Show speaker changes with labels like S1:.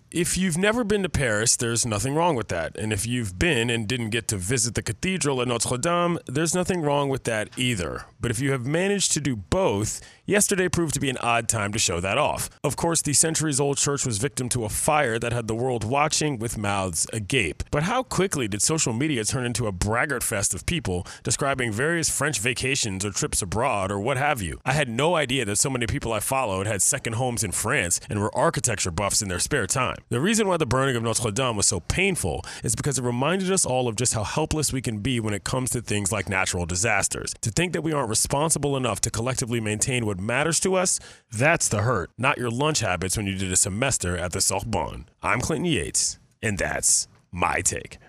S1: If you've never been to Paris, there's nothing wrong with that. And if you've been and didn't get to visit the cathedral at Notre Dame, there's nothing wrong with that either. But if you have managed to do both, yesterday proved to be an odd time to show that off. Of course, the centuries-old church was victim to a fire that had the world watching with mouths agape. But how quickly did social media turn into a braggart fest of people describing various French vacations or trips abroad or what have you? I had no idea that so many people I followed had second homes in France and were architecture buffs in their spare time. The reason why the burning of Notre Dame was so painful is because it reminded us all of just how helpless we can be when it comes to things like natural disasters. To think that we aren't responsible enough to collectively maintain what matters to us, that's the hurt, not your lunch habits when you did a semester at the Sorbonne. I'm Clinton Yates, and that's my take.